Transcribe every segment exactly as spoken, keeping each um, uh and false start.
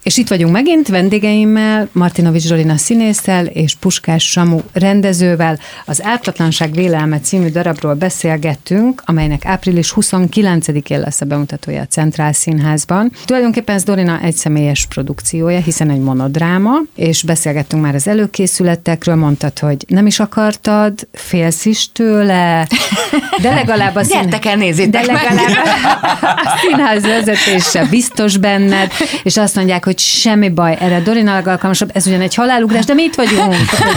És itt vagyunk megint vendégeimmel, Martinovics Dorina színésszel és Puskás Samu rendezővel. Az Ártatlanság vélelme című darabról beszélgettünk, amelynek április huszonkilencedikén lesz a bemutatója a Centrál Színházban. Tulajdonképpen ez Dorina egyszemélyes produkciója, hiszen egy monodráma, és beszélgettünk már az előkészületekről, mondtad, hogy nem is akartad, félsz is tőle, de legalább a, szín... Gyertek el, nézzétek de legalább a színház vezetése biztos benned, és azt mondják, hogy semmi baj, erre Dorina alkalmasabb, ez ugyan egy halálugrás, de mi itt vagyunk.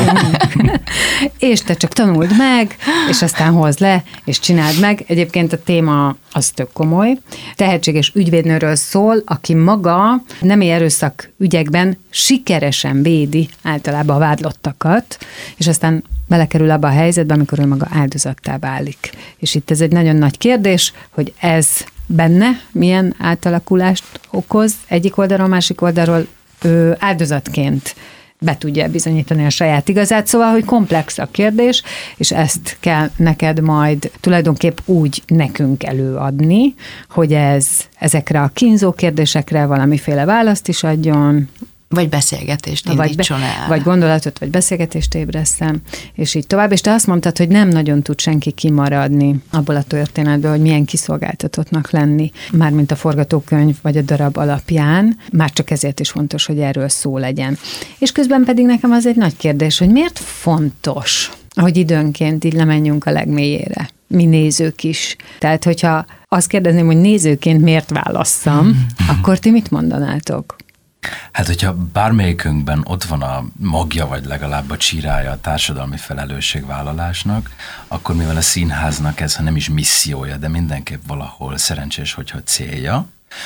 És te csak tanuld meg, és aztán hozd le, és csináld meg. Egyébként a téma az tök komoly. Tehetséges ügyvédnőről szól, aki maga nemi erőszak ügyekben sikeresen védi általában a vádlottakat, és aztán belekerül abba a helyzetbe, amikor ő maga áldozattá válik. És itt ez egy nagyon nagy kérdés, hogy ez benne milyen átalakulást okoz, egyik oldalról, másik oldalról ő áldozatként be tudja bizonyítani a saját igazát, szóval, hogy komplex a kérdés, és ezt kell neked majd tulajdonképp úgy nekünk előadni, hogy ez ezekre a kínzó kérdésekre valamiféle választ is adjon, vagy beszélgetést indítson vagy el. Vagy gondolatot, vagy beszélgetést ébresztem, és így tovább. És te azt mondtad, hogy nem nagyon tud senki kimaradni abból a történetből, hogy milyen kiszolgáltatottnak lenni, mármint a forgatókönyv vagy a darab alapján, már csak ezért is fontos, hogy erről szó legyen. És közben pedig nekem az egy nagy kérdés, hogy miért fontos, hogy időnként így lemenjünk a legmélyére, mi nézők is. Tehát, hogyha azt kérdezném, hogy nézőként miért válasszam, akkor ti mit mondanátok? Hát, hogyha bármelyikünkben ott van a magja, vagy legalább a csírája a társadalmi felelősségvállalásnak, akkor mivel a színháznak ez, ha nem is missziója, de mindenképp valahol szerencsés, hogyha célja,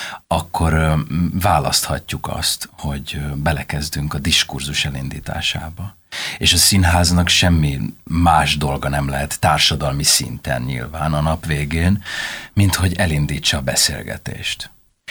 akkor választhatjuk azt, hogy belekezdünk a diskurzus elindításába. És a színháznak semmi más dolga nem lehet társadalmi szinten nyilván a nap végén, mint hogy elindítsa a beszélgetést.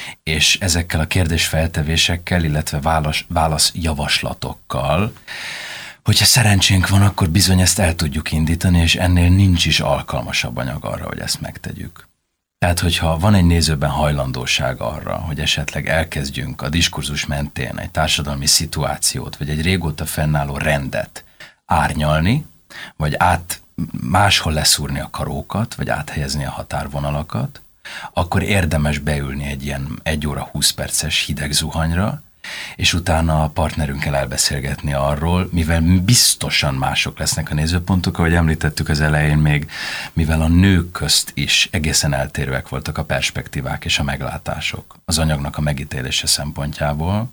És ezekkel a kérdésfeltevésekkel, illetve válasz, válaszjavaslatokkal, hogyha szerencsénk van, akkor bizony ezt el tudjuk indítani, és ennél nincs is alkalmasabb anyag arra, hogy ezt megtegyük. Tehát, hogyha van egy nézőben hajlandóság arra, hogy esetleg elkezdjünk a diskurzus mentén egy társadalmi szituációt, vagy egy régóta fennálló rendet árnyalni, vagy át máshol leszúrni a karókat, vagy áthelyezni a határvonalakat, akkor érdemes beülni egy ilyen egy óra húsz perces hideg zuhanyra, és utána a partnerünkkel elbeszélgetni arról, mivel biztosan mások lesznek a nézőpontok, ahogy említettük az elején még, mivel a nők közt is egészen eltérőek voltak a perspektívák és a meglátások az anyagnak a megítélése szempontjából,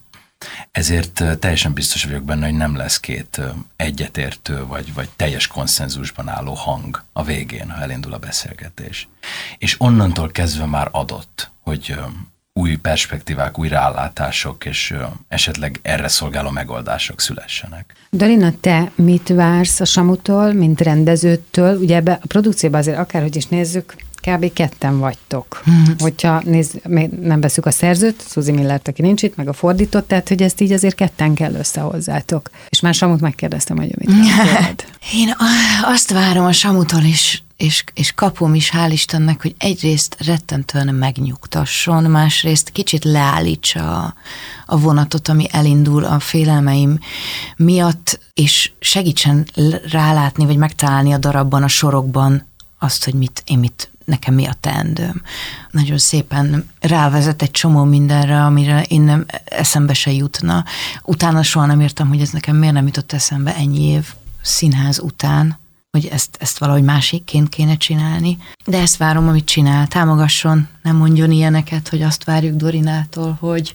ezért teljesen biztos vagyok benne, hogy nem lesz két egyetértő vagy, vagy teljes konszenzusban álló hang a végén, ha elindul a beszélgetés. És onnantól kezdve már adott, hogy új perspektívák, új rálátások és esetleg erre szolgáló megoldások szülessenek. Dorina, te mit vársz a Samutól, mint rendezőtől? Ugye ebbe a produkcióban azért akárhogy is nézzük, kb. Ketten vagytok. Mm. Hogyha nézz, nem veszük a szerzőt, Suzy Millert, aki nincs itt, meg a fordított, tehát hogy ezt így azért ketten kell össze hozzátok. És már Samut megkérdeztem, hogy mit várod. Én azt várom a Samutól is, és, és kapom is, hál' Istennek, hogy egyrészt rettentően megnyugtasson, másrészt kicsit leállítsa a, a vonatot, ami elindul a félelmeim miatt, és segítsen rálátni, vagy megtalálni a darabban, a sorokban azt, hogy mit, én mit, nekem mi a teendőm. Nagyon szépen rávezet egy csomó mindenre, amire én nem eszembe se jutna. Utána soha nem értem, hogy ez nekem miért nem jutott eszembe ennyi év színház után, hogy ezt, ezt valahogy másikként kéne csinálni. De ezt várom, amit csinál. Támogasson, nem mondjon ilyeneket, hogy azt várjuk Dorinától, hogy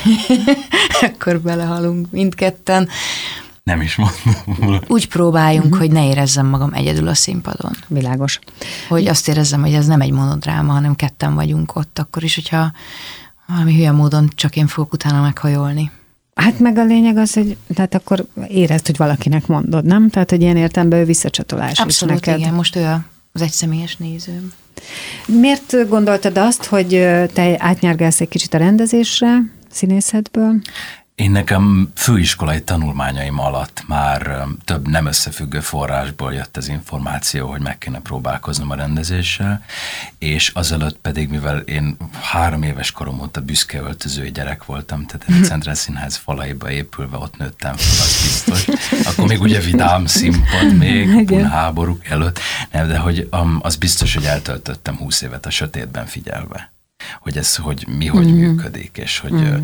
akkor belehalunk mindketten. Nem is mondom. Úgy próbáljunk, uh-huh. hogy ne érezzem magam egyedül a színpadon. Világos. Hogy azt érezzem, hogy ez nem egy monodráma, hanem ketten vagyunk ott, akkor is, hogyha valami hülye módon csak én fogok utána meghajolni. Hát meg a lényeg az, hogy tehát akkor érezd, hogy valakinek mondod, nem? Tehát, hogy ilyen értelemben ő visszacsatolás Abszolút, is neked. Igen, most ő az egyszemélyes nézőm. Miért gondoltad azt, hogy te átnyárgálsz egy kicsit a rendezésre, színészetből? Én nekem főiskolai tanulmányaim alatt már több nem összefüggő forrásból jött az információ, hogy meg kéne próbálkoznom a rendezéssel, és azelőtt pedig, mivel én három éves korom óta büszke öltözői gyerek voltam, tehát a Centrál Színház falaiba épülve ott nőttem fel, az biztos. Akkor még ugye vidám színpad még, háborúk előtt, nem, de hogy um, az biztos, hogy eltöltöttem húsz évet a sötétben figyelve, hogy ez, hogy mi, hogy mm. működik, és hogy mm.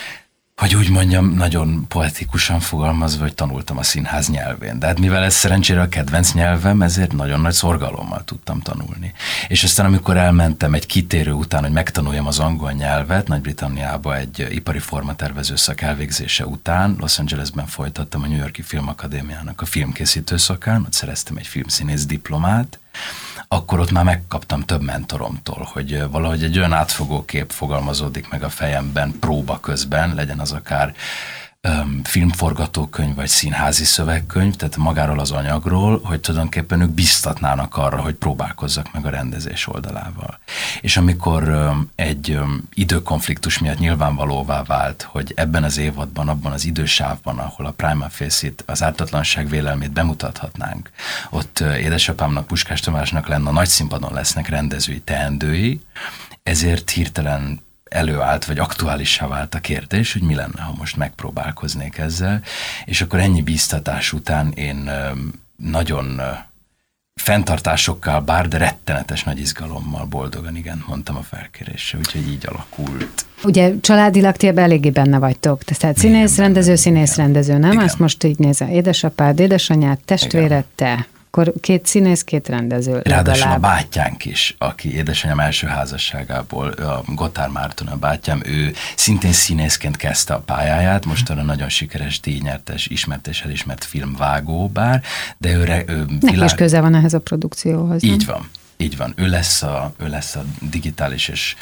hogy úgy mondjam, nagyon poetikusan fogalmazva, hogy tanultam a színház nyelvén. De hát mivel ez szerencsére a kedvenc nyelvem, ezért nagyon nagy szorgalommal tudtam tanulni. És aztán amikor elmentem egy kitérő után, hogy megtanuljam az angol nyelvet, Nagy-Britanniába egy ipari formatervező szak elvégzése után, Los Angelesben folytattam a New York-i Filmakadémiának a filmkészítő szakán, ott szereztem egy filmszínész diplomát, akkor ott már megkaptam több mentoromtól, hogy valahogy egy olyan átfogó kép fogalmazódik meg a fejemben próba közben, legyen az akár um, filmforgatókönyv vagy színházi szövegkönyv, tehát magáról az anyagról, hogy tulajdonképpen ők biztatnának arra, hogy próbálkozzak meg a rendezés oldalával. És amikor um, egy um, időkonfliktus miatt nyilvánvalóvá vált, hogy ebben az évadban, abban az idősávban, ahol a prima facie-t, az ártatlanság vélelmét bemutathatnánk, ott uh, édesapámnak, Puskás Tamásnak lenne, a nagy színpadon lesznek rendezői teendői, ezért hirtelen előállt, vagy aktuálissá vált a kérdés, hogy mi lenne, ha most megpróbálkoznék ezzel, és akkor ennyi bíztatás után én nagyon fenntartásokkal, bár de rettenetes nagy izgalommal, boldogan igen mondtam a felkérésre, úgyhogy így alakult. Ugye családilag ti ebben eléggé benne vagytok, tehát színész, rendező, színész, rendező, nem? Igen. Azt most így nézem, édesapád, édesanyád, testvéred, te. Akkor két színész, két rendező. Ráadásul a bátyánk is, aki édesanyám első házasságából, a Gotthár Márton a bátyám, ő szintén színészként kezdte a pályáját, most arra nagyon sikeres, díjnyertes, ismert és elismert filmvágó bár, de ő... ő Neki világ... is köze van ehhez a produkcióhoz. Így nem? van, így van. Ő lesz a, ő lesz a digitális és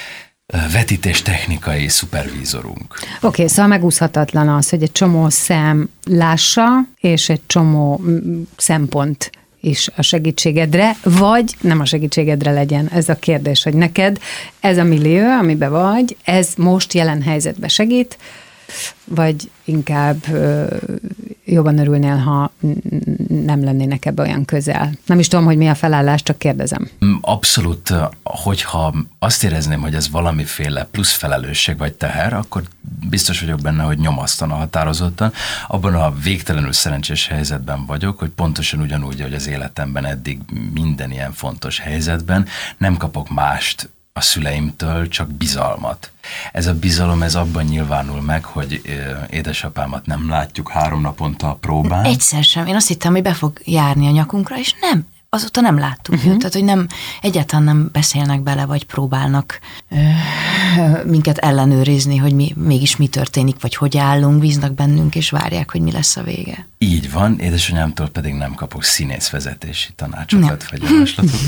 vetítés technikai szupervízorunk. Oké, okay, szóval megúszhatatlan az, hogy egy csomó szem lássa, és egy csomó szempont is a segítségedre, vagy nem a segítségedre legyen. Ez a kérdés, hogy neked ez a millió, amiben vagy, ez most jelen helyzetben segít, vagy inkább ö, jobban örülnél, ha nem lennének ebbe olyan közel. Nem is tudom, hogy mi a felállás, csak kérdezem. Abszolút, hogyha azt érezném, hogy ez valamiféle plusz felelősség vagy teher, akkor biztos vagyok benne, hogy nyomasztana határozottan. Abban a végtelenül szerencsés helyzetben vagyok, hogy pontosan ugyanúgy, hogy az életemben eddig minden ilyen fontos helyzetben nem kapok mást a szüleimtől, csak bizalmat. Ez a bizalom, ez abban nyilvánul meg, hogy édesapámat nem látjuk három naponta a próbán. Egyszer sem. Én azt hittem, hogy be fog járni a nyakunkra, és nem. Azóta nem láttuk uh-huh. őt. Tehát, hogy nem, egyáltalán nem beszélnek bele, vagy próbálnak ö, minket ellenőrizni, hogy mi, mégis mi történik, vagy hogy állunk, bíznak bennünk, és várják, hogy mi lesz a vége. Így van, édesanyámtól pedig nem kapok színészvezetési tanácsokat, vagy javaslatokat.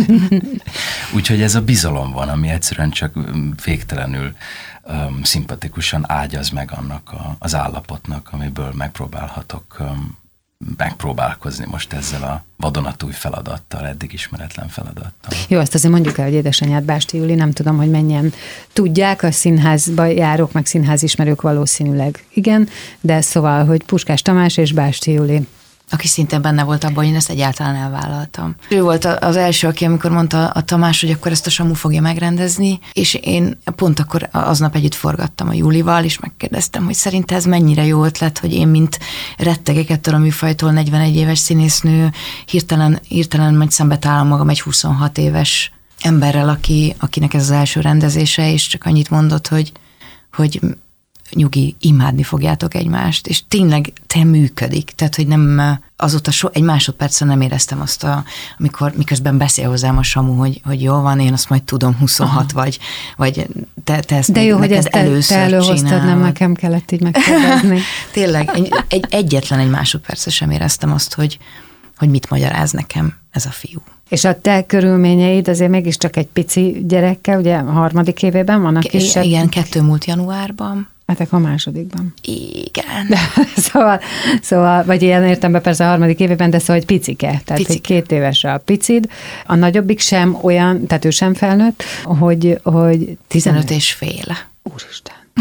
Úgyhogy ez a bizalom van, ami egyszerűen csak végtelenül um, szimpatikusan ágyaz meg annak a, az állapotnak, amiből megpróbálhatok um, megpróbálkozni most ezzel a vadonatúj feladattal, eddig ismeretlen feladattal. Jó, azt azért mondjuk el, hogy édesanyád, Básti Júli, nem tudom, hogy mennyien tudják, a színházba járók, meg színházismerők valószínűleg igen, de szóval, hogy Puskás Tamás és Básti Júli. Aki szintén benne volt abban, hogy én ezt egyáltalán elvállaltam. Ő volt az első, aki amikor mondta a Tamás, hogy akkor ezt a Samu fogja megrendezni, és én pont akkor aznap együtt forgattam a Júlival, és megkérdeztem, hogy szerinte ez mennyire jó ötlet, hogy én, mint rettegek ettől a műfajtól negyvenegy éves színésznő, hirtelen, hirtelen majd szembe találom magam egy huszonhat éves emberrel, aki, akinek ez az első rendezése, és csak annyit mondott, hogy, hogy nyugi, imádni fogjátok egymást, és tényleg te működik, tehát, hogy nem azóta so, egy másodpercen nem éreztem azt, a, amikor miközben beszél hozzám a Samu, hogy, hogy jó van, én azt majd tudom, huszonhat vagy, vagy te, te ezt de jó, hogy ezt te, te előhoztad, nem nekem kellett így megkérdezni. Tényleg, egy, egy, egyetlen egy másodpercen sem éreztem azt, hogy, hogy mit magyaráz nekem ez a fiú. És a te körülményeid azért mégiscsak egy pici gyerekkel, ugye a harmadik évében vannak K- kisebb. Igen, kettő múlt januárban. Hát a másodikban. Igen. De, szóval, szóval, vagy ilyen értelemben persze a harmadik évében, de szóval egy picike. Tehát picike. Két éves a picid. A nagyobbik sem olyan, tehát ő sem felnőtt, hogy, hogy tizenöt és fél. Úristen.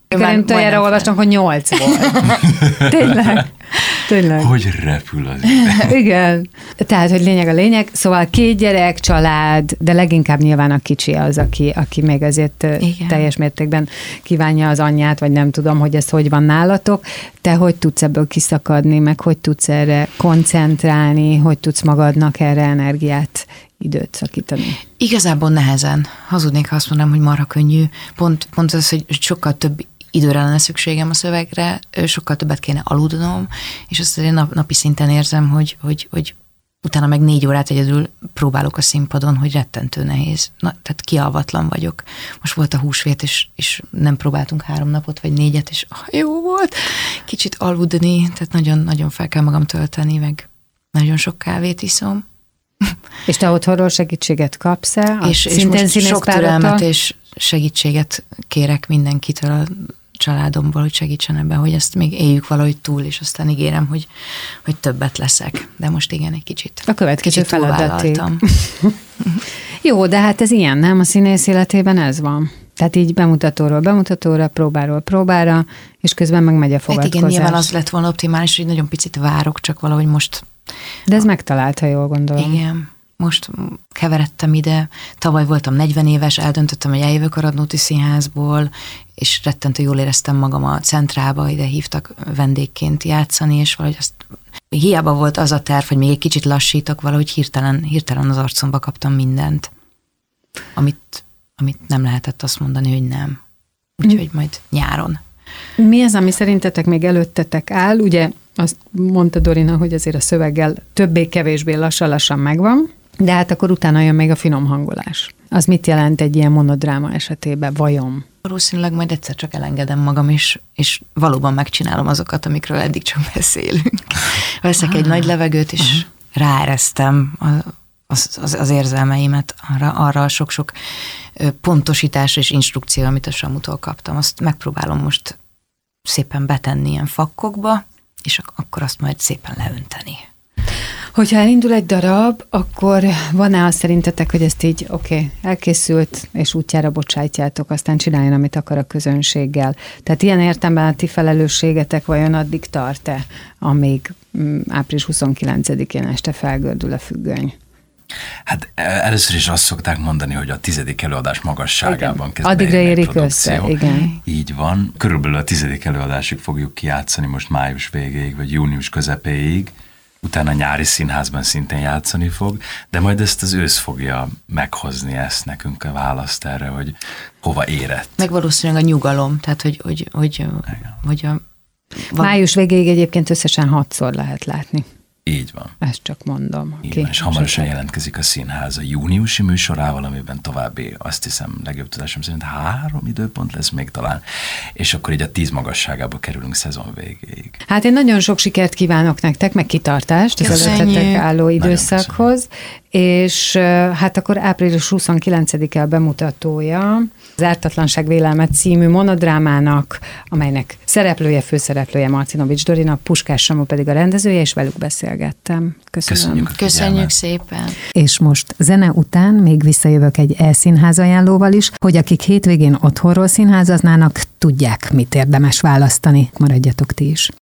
Én toljára olvastam, hogy nyolc volt. Tényleg. Tényleg. Hogy repül az Igen. Tehát, hogy lényeg a lényeg. Szóval két gyerek, család, de leginkább nyilván a kicsi az, aki, aki még azért Igen. teljes mértékben kívánja az anyját, vagy nem tudom, hogy ez hogy van nálatok. Te hogy tudsz ebből kiszakadni, meg hogy tudsz erre koncentrálni, hogy tudsz magadnak erre energiát, időt szakítani? Igazából nehezen. Hazudnék, ha azt mondanám, hogy marha könnyű. Pont, pont az, hogy sokkal több időre lenne szükségem a szövegre, sokkal többet kéne aludnom, és azt én nap, napi szinten érzem, hogy, hogy, hogy utána meg négy órát egyedül próbálok a színpadon, hogy rettentő nehéz. Na, tehát kialvatlan vagyok. Most volt a húsvét, és, és nem próbáltunk három napot, vagy négyet, és ah, jó volt. Kicsit aludni, tehát nagyon-nagyon fel kell magam tölteni, meg nagyon sok kávét iszom. És te otthonról segítséget kapsz-e? És, és most sok türelmet és segítséget kérek mindenkitől a családomból, hogy segítsen ebben, hogy ezt még éljük valahogy túl, és aztán ígérem, hogy, hogy többet leszek. De most igen, egy kicsit. A következő feladatig. Jó, de hát ez ilyen, nem? A színész életében ez van. Tehát így bemutatóról bemutatóra, próbáról próbára, és közben meg megy a fogadkozás. Hát igen, nyilván az lett volna optimális, hogy nagyon picit várok, csak valahogy most... De ez megtalálta, jól gondolom. Igen. Most keveredtem ide, tavaly voltam negyven éves, eldöntöttem, hogy eljövök a Radnóti Színházból, és rettentő jól éreztem magam a Centrába, ide hívtak vendégként játszani, és valahogy azt hiába volt az a terv, hogy még egy kicsit lassítok, valahogy hirtelen, hirtelen az arcomba kaptam mindent, amit, amit nem lehetett azt mondani, hogy nem. Úgyhogy majd nyáron. Mi az, ami szerintetek még előttetek áll? Ugye azt mondta Dorina, hogy azért a szöveggel többé-kevésbé lassan-lassan megvan, de hát akkor utána jön még a finom hangolás. Az mit jelent egy ilyen monodráma esetében, vajon? Valószínűleg majd egyszer csak elengedem magam, és, és valóban megcsinálom azokat, amikről eddig csak beszélünk. Veszek egy nagy levegőt, és ráeresztem az, az, az érzelmeimet arra, arra a sok-sok pontosítás és instrukció, amit a Samutól kaptam. Azt megpróbálom most szépen betenni ilyen fakkokba, és akkor azt majd szépen leönteni. Hogyha elindul egy darab, akkor van-e azt szerintetek, hogy ezt így, oké, okay, elkészült, és útjára bocsájtjátok, aztán csináljon, amit akar a közönséggel. Tehát ilyen értelemben a ti felelősségetek vajon addig tart-e, amíg április huszonkilencedikén este felgördül a függöny? Hát először is azt szokták mondani, hogy a tizedik előadás magasságában kezd addigra érik össze, igen. Így van. Körülbelül a tizedik előadásig fogjuk kijátszani most május végéig, vagy június közepéig. Utána a nyári színházban szintén játszani fog, de majd ezt az ősz fogja meghozni ezt nekünk a választ erre, hogy hova érett. Meg valószínűleg a nyugalom, tehát hogy, hogy, hogy, hogy a... Van... Május végéig egyébként összesen hatszor lehet látni. Így van. Ezt csak mondom. Így van, és hamarosan jelentkezik a színház a júniusi műsorával, amiben további, azt hiszem, legjobb tudásom szerint három időpont lesz még talán, és akkor így a tíz magasságába kerülünk szezon végéig. Hát én nagyon sok sikert kívánok nektek, meg kitartást az előttetek álló időszakhoz, és hát akkor április huszonkilencedike a bemutatója az Ártatlanság vélelme című monodrámának, amelynek szereplője, főszereplője Marcinovics Dorina, Puskás Samu pedig a rendezője, és velük beszélgettem. Köszönöm. Köszönjük, Köszönjük szépen. És most zene után még visszajövök egy e-színház ajánlóval is, hogy akik hétvégén otthonról színházaznának, tudják, mit érdemes választani. Maradjatok ti is.